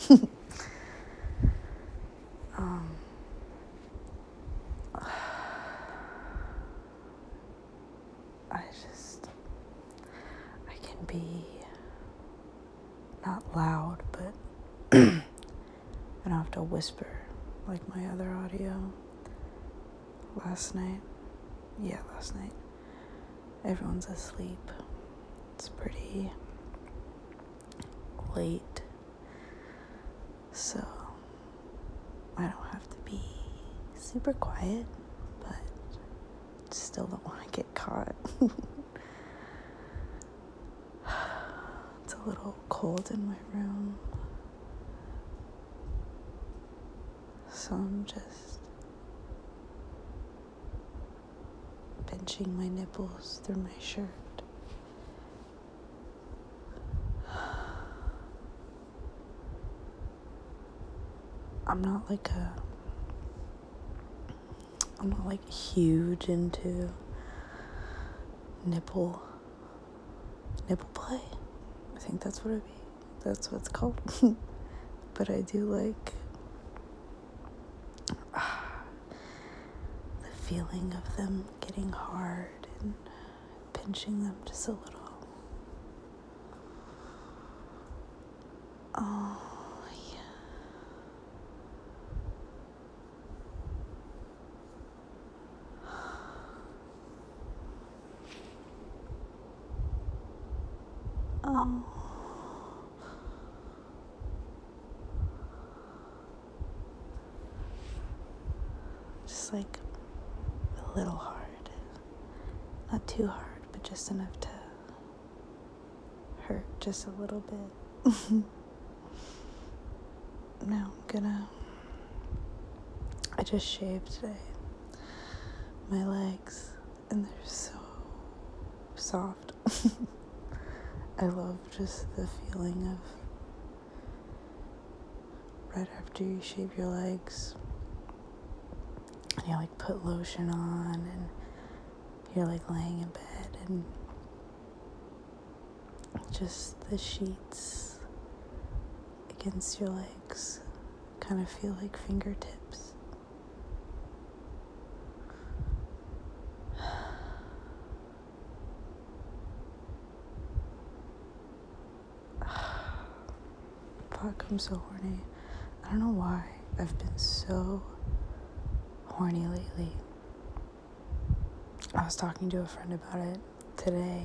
um, I can be not loud, but I don't have to whisper like my other audio. Last night, everyone's asleep. It's pretty late, so I don't have to be super quiet, but still don't want to get caught. It's a little cold in my room, so I'm just pinching my nipples through my shirt. I'm not like huge into nipple play. I think that's what it's called. But I do like the feeling of them getting hard and pinching them just a little. Oh, yeah. Oh. Just like a little hard. Not too hard, but just enough to hurt just a little bit. Now I just shaved today. My legs, and they're so soft. I love just the feeling of right after you shave your legs and you like put lotion on and you're like laying in bed and just the sheets against your legs kind of feel like fingertips. Fuck, I'm so horny. I don't know why I've been so horny lately. I was talking to a friend about it today,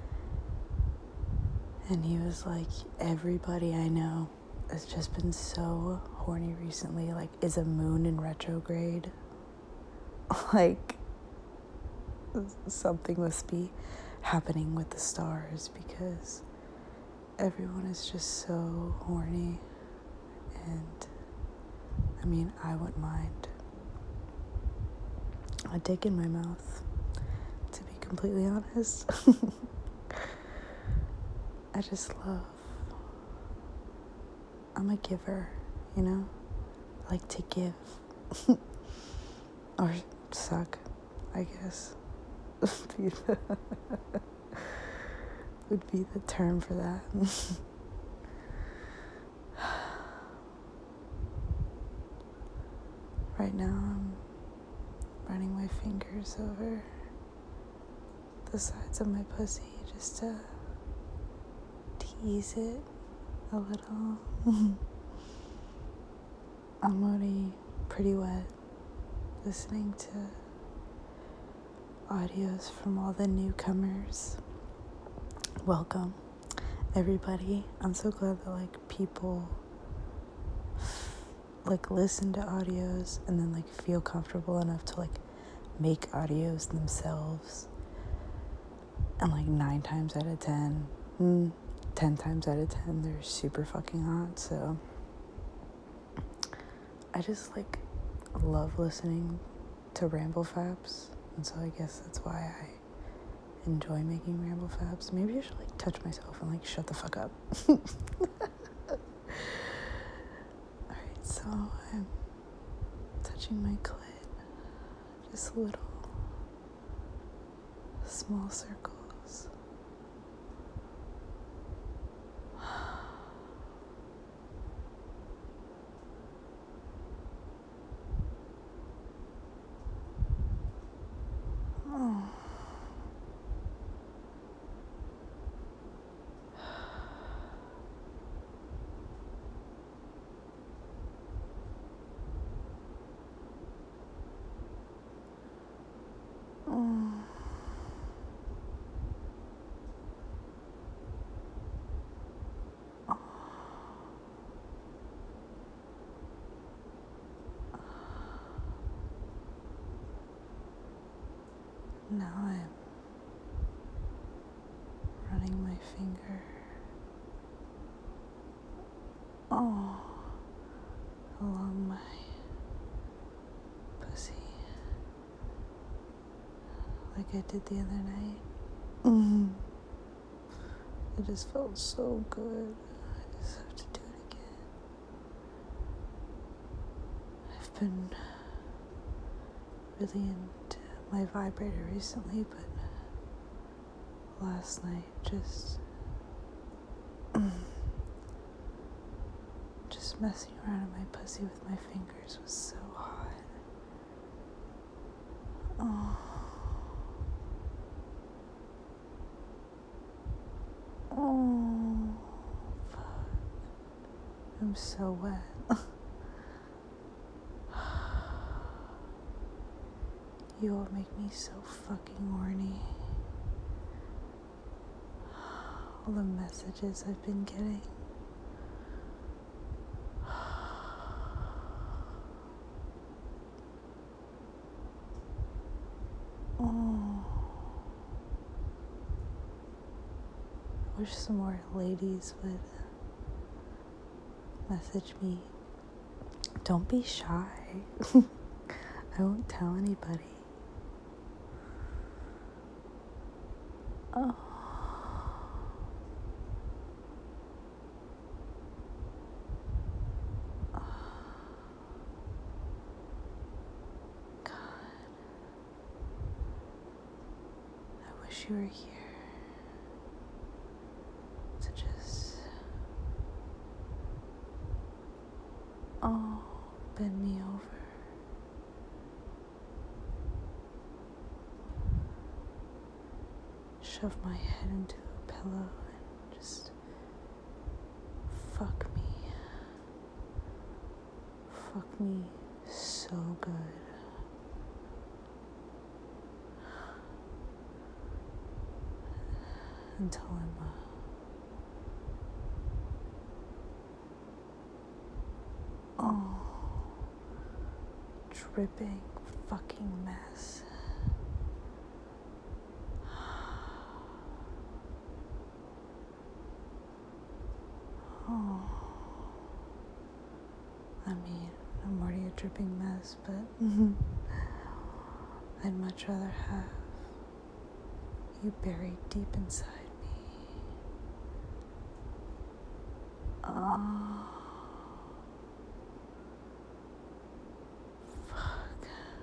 and he was like, everybody I know has just been so horny recently. Like, is a moon in retrograde? Like, something must be happening with the stars because everyone is just so horny. And I mean, I wouldn't mind a dick in my mouth, to be completely honest. I just love, I'm a giver, you know? I like to give. Or suck, I guess. Would be the term for that. Right now I'm running my fingers over the sides of my pussy just to tease it a little. I'm already pretty wet listening to audios from all the newcomers. Welcome, everybody. I'm so glad that like people like listen to audios and then like feel comfortable enough to like make audios themselves. And like 9 times out of 10, 10 times out of 10, they're super fucking hot. So I just like love listening to ramble faps, and so I guess that's why I enjoy making ramble faps. Maybe I should like touch myself and like shut the fuck up. Alright, so I'm touching my clit, just little small circles. Now I'm running my finger along my pussy like I did the other night. It just felt so good. I just have to do it again. I've been really into my vibrator recently, but last night just messing around in my pussy with my fingers was so hot. Oh, fuck. I'm so wet. You all make me so fucking horny. All the messages I've been getting. I wish some more ladies would message me. Don't be shy. I won't tell anybody. Oh. God. I wish you were here to just bend me over. Shove my head into a pillow and just fuck me. Fuck me so good. Until I'm dripping fucking mess. I mean, I'm already a dripping mess, but I'd much rather have you buried deep inside me. Fuck.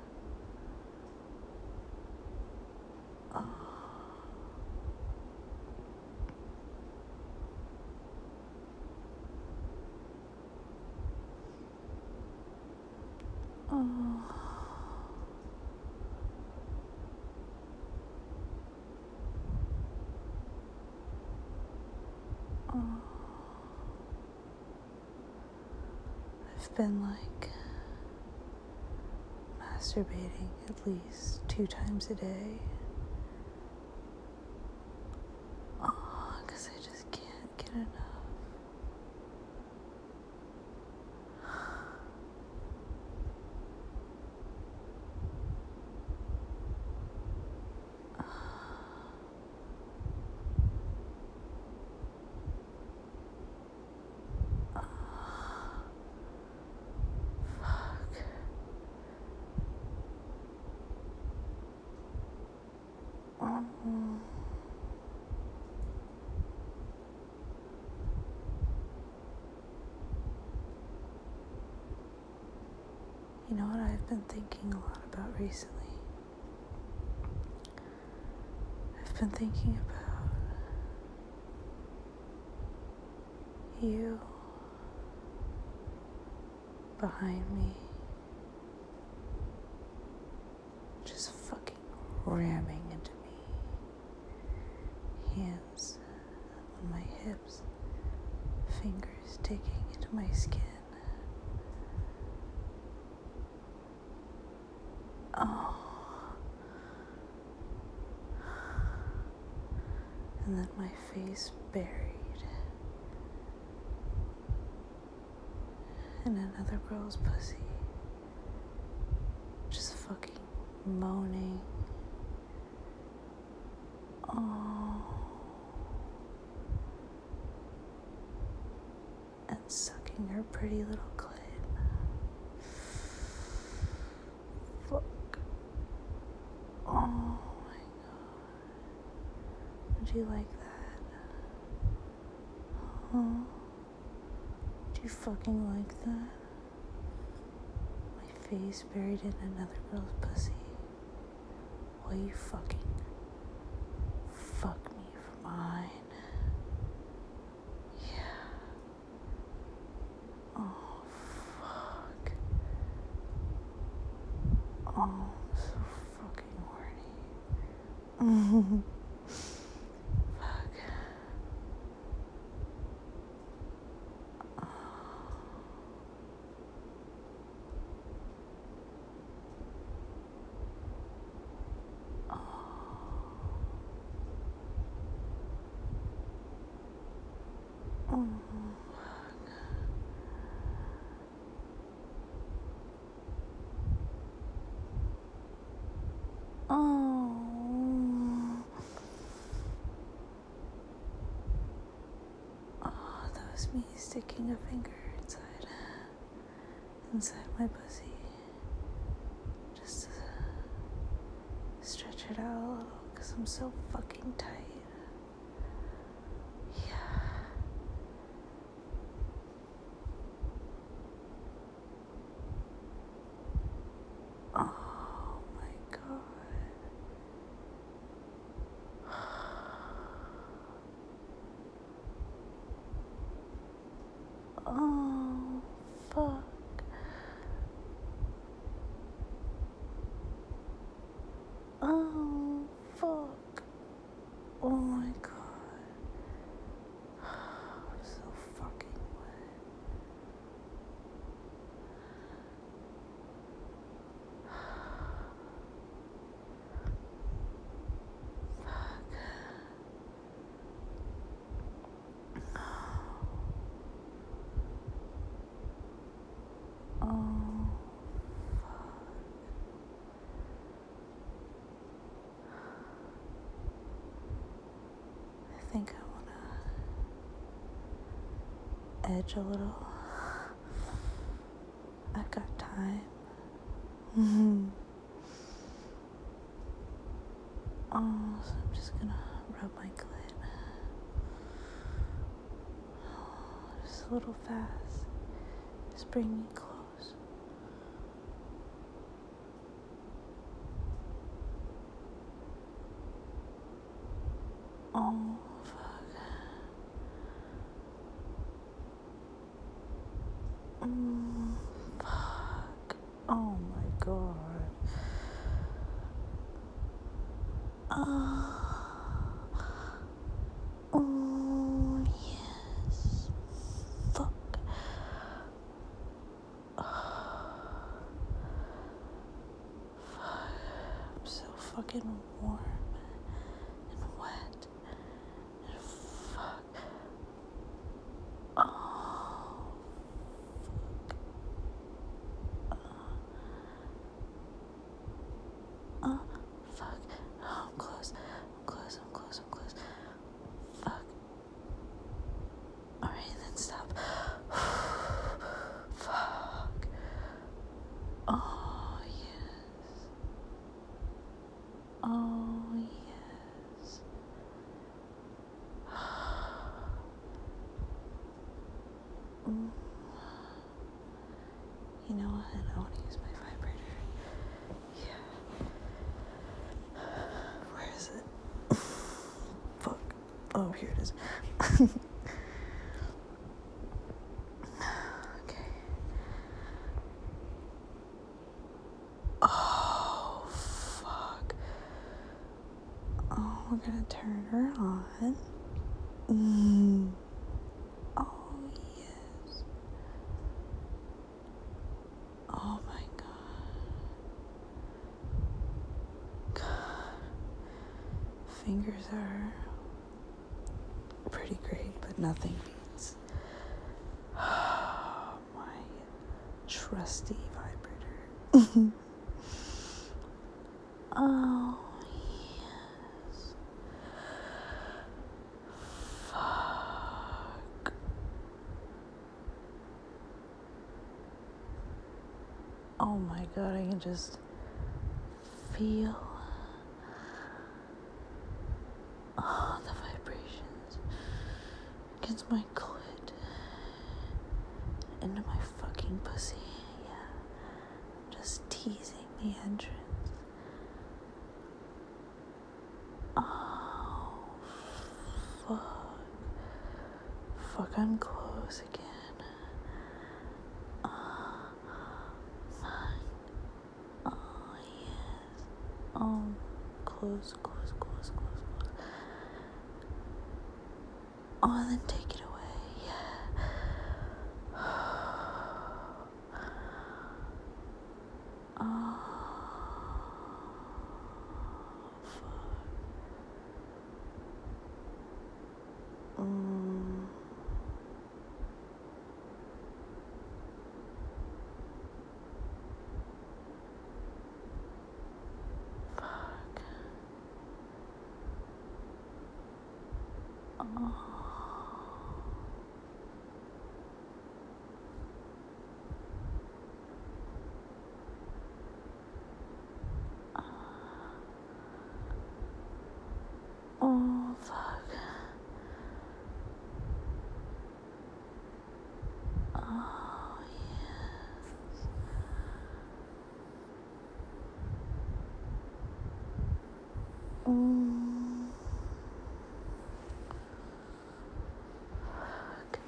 I've been masturbating at least 2 times a day. Because I just can't get enough. You know what I've been thinking a lot about recently? I've been thinking about you behind me, just fucking ramming into me. Hands on my hips, fingers digging into my skin. And then my face buried in another girl's pussy, just fucking moaning sucking her pretty little clit. Fuck. Oh my god. Would you like that? Huh? Do you fucking like that? My face buried in another girl's pussy. While you fucking fuck me for mine. Yeah. Oh, fuck. Oh, I'm so fucking horny. Fuck. That was me sticking a finger inside my pussy, just to stretch it out a little, because I'm so fucking tight. Yeah. Oh my god. Oh, fuck. Oh, fuck. Oh my god. I'm so fucking wet. Fuck. Oh, fuck. I think I wanna edge a little. I've got time. Oh, so I'm just gonna rub my clit. Just a little fast. Just bring me close. Oh, fuck. Fuck. Oh my god. Oh, yes. Fuck. I'm so fucking warm and wet and fuck. Oh, fuck. Oh, I'm close. Fuck. Alright, then stop. Fuck. Oh, yes. Oh, yes. You know what? I want to use my vibrator. Yeah. Where is it? Fuck. Oh, here it is. Okay. Oh, fuck. Oh, we're gonna turn her on. Oh, yes. Oh my god. Fingers are pretty great, but nothing beats my trusty vibrator. Oh, yes. Fuck. Oh my god, I can just feel the vibrations against my clit, into my fucking pussy. Yeah, just teasing the entrance. Oh, fuck, I'm close again. Oh, yes. Oh, close. Oh, and then take it away. Yeah. Oh, fuck. Fuck. Oh. Oh, fuck. Oh, yes. Fuck.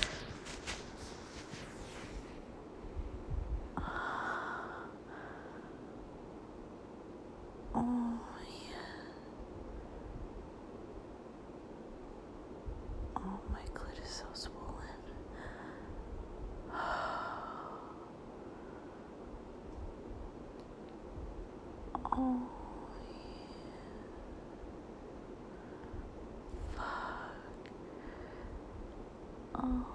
Oh, yeah. Oh, my clit is so swollen. Oh, yeah. Fuck. Oh.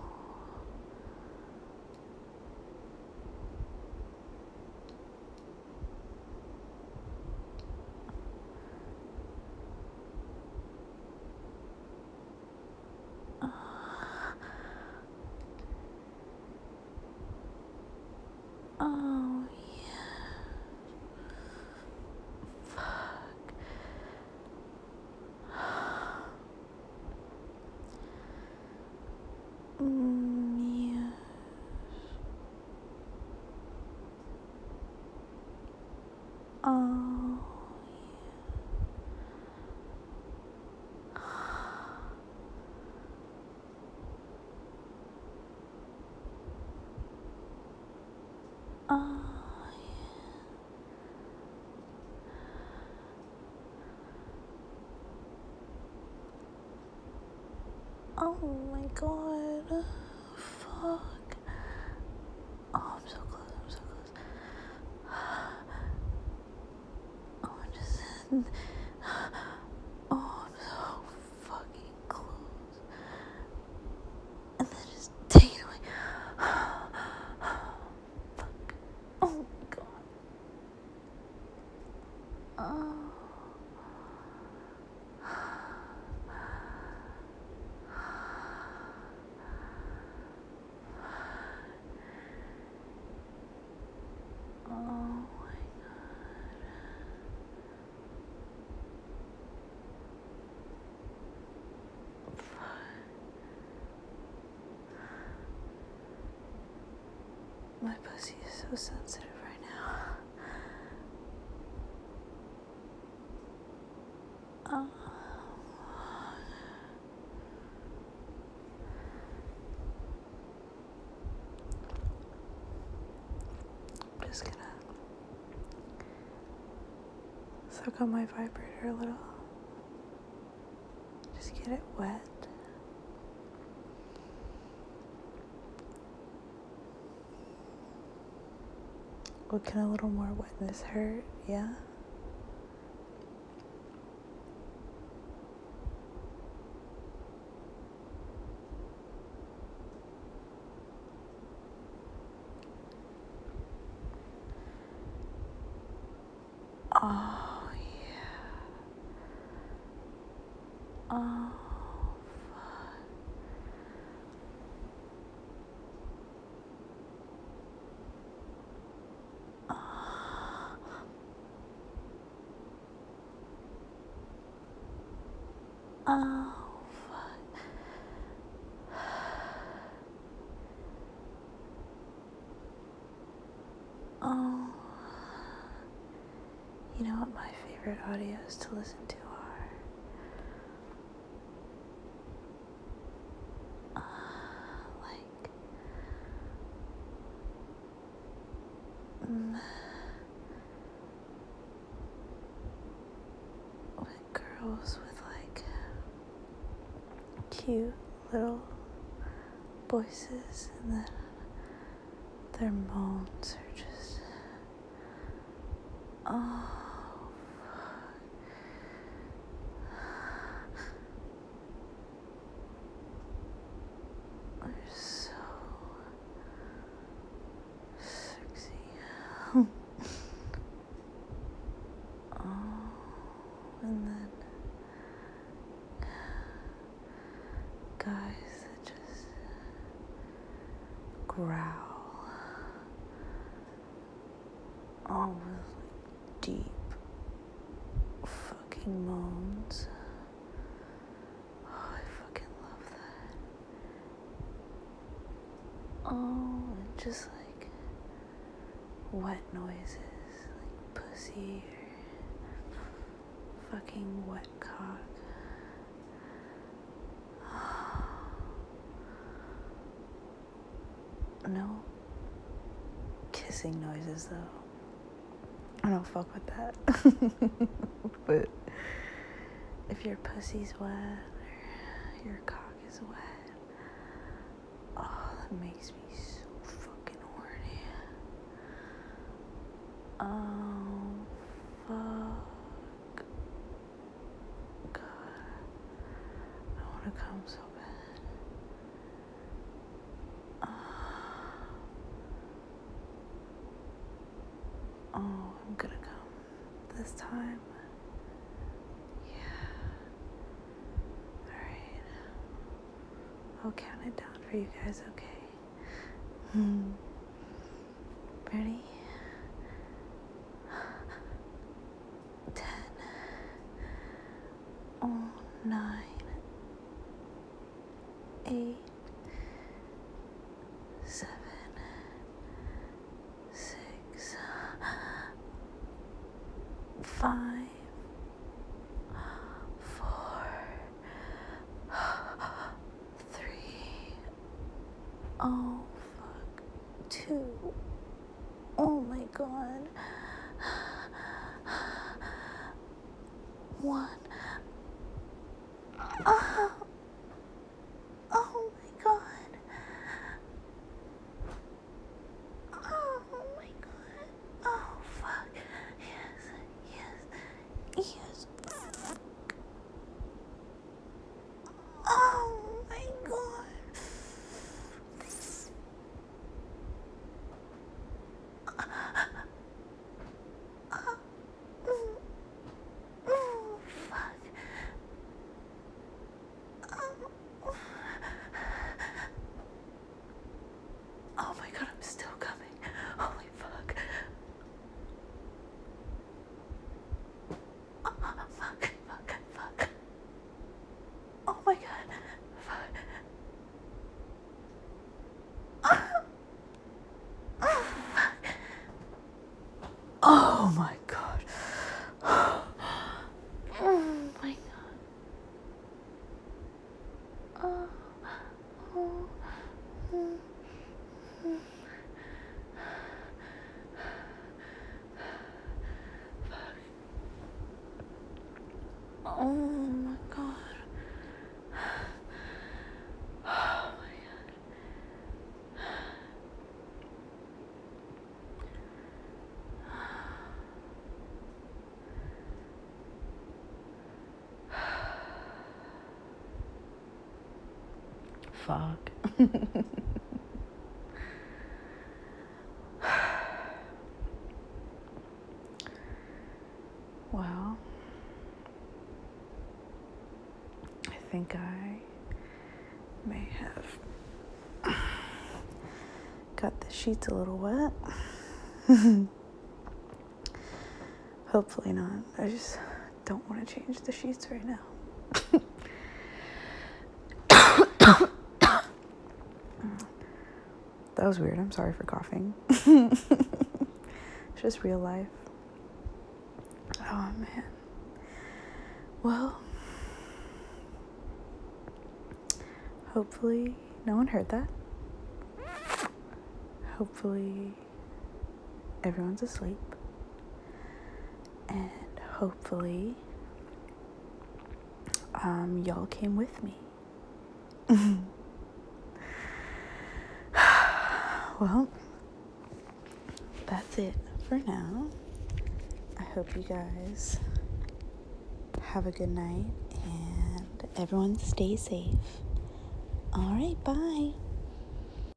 Oh, yeah. Fuck. Yeah. Oh, yeah. Oh, yeah. Oh my god. Fuck. Oh, I'm so close. Oh, I just said. Oh, I'm so fucking close. And then just take it away. Fuck. Oh my god. Oh. Oh my god. My pussy is so sensitive right now. Oh. I'm just gonna suck on my vibrator a little. Just get it wet. What can a little more wetness hurt? Yeah? Oh, yeah. Oh, fuck. Oh, fuck. Oh. You know what my favorite audios to listen to are? Like, with girls with like cute little voices, and then their moans are just, oh, they're so sexy. Oh, and then guys that just growl, all with like deep fucking moans. Oh, I fucking love that. Oh, and just like wet noises, like pussy or fucking wet cock. No kissing noises though. I don't fuck with that. But if your pussy's wet or your cock is wet, oh, that makes me so fucking horny. Oh, fuck. God, I wanna come so bad. Oh, I'm gonna come this time. Yeah. Alright. I'll count it down for you guys, okay? Ready? 10. Oh, 9. 8. 7. 6. 5. 4. 3. Oh, fuck. 2. Oh my god. 1. Oh, oh my god. Oh my god. Oh fuck. Yes, yes, yes. Oh my god. Oh, fuck. Oh my god, I'm still coming. Holy fuck. Oh, fuck, fuck, fuck. Oh my god. Fuck. Oh my god. Oh my god. Oh, oh, oh my god. Oh my god. Fuck. Well, I think I may have got the sheets a little wet. Hopefully not. I just don't want to change the sheets right now. That was weird. I'm sorry for coughing. It's just real life. Oh, man. Well, hopefully no one heard that. Hopefully everyone's asleep. And hopefully y'all came with me. Well, that's it for now. I hope you guys have a good night and everyone stay safe. All right, bye.